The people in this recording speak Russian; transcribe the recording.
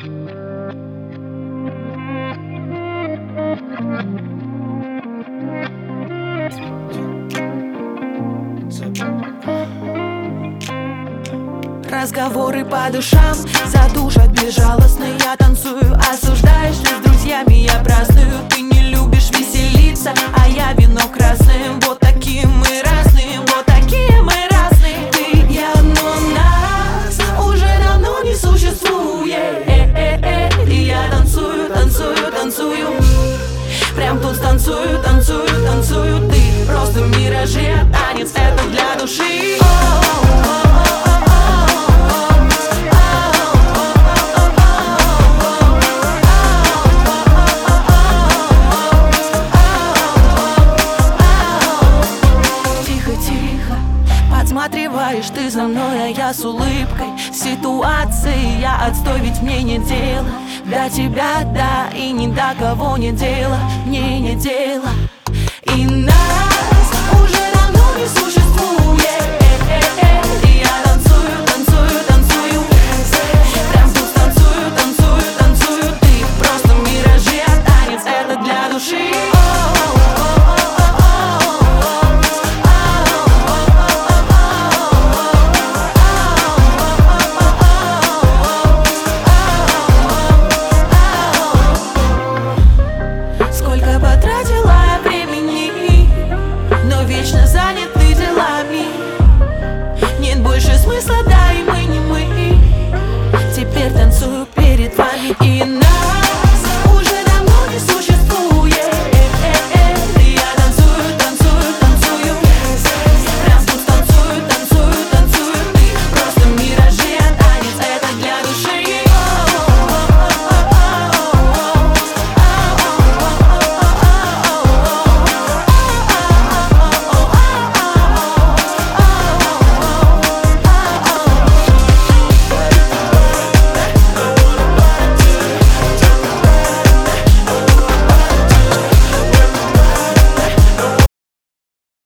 Разговоры по душам задушат безжалостно. Я танцую, осуждаешь ли с друзьями, я праздную. Ты не любишь веселиться, а я вино красное. Вот такие мы разные, вот такие мы разные. Ты и я, но нас уже давно не существует. И я танцую, танцую, танцую. Прям тут станцую, танцую, танцую. Ты просто миражи, а танец это для души. Подсматриваешь ты за мной, а я с улыбкой. Ситуации я отстой, ведь мне не дело до тебя, да, и ни до кого не дело. Мне не дело. И нас уже давно не существует. И я танцую, танцую, танцую. Прям тут танцую, танцую, танцую. Ты просто миражи, а танец это для души. Потратила я времени, но вечно заняты делами. Нет больше смысла, да и мы не мы. Теперь танцую перед вами и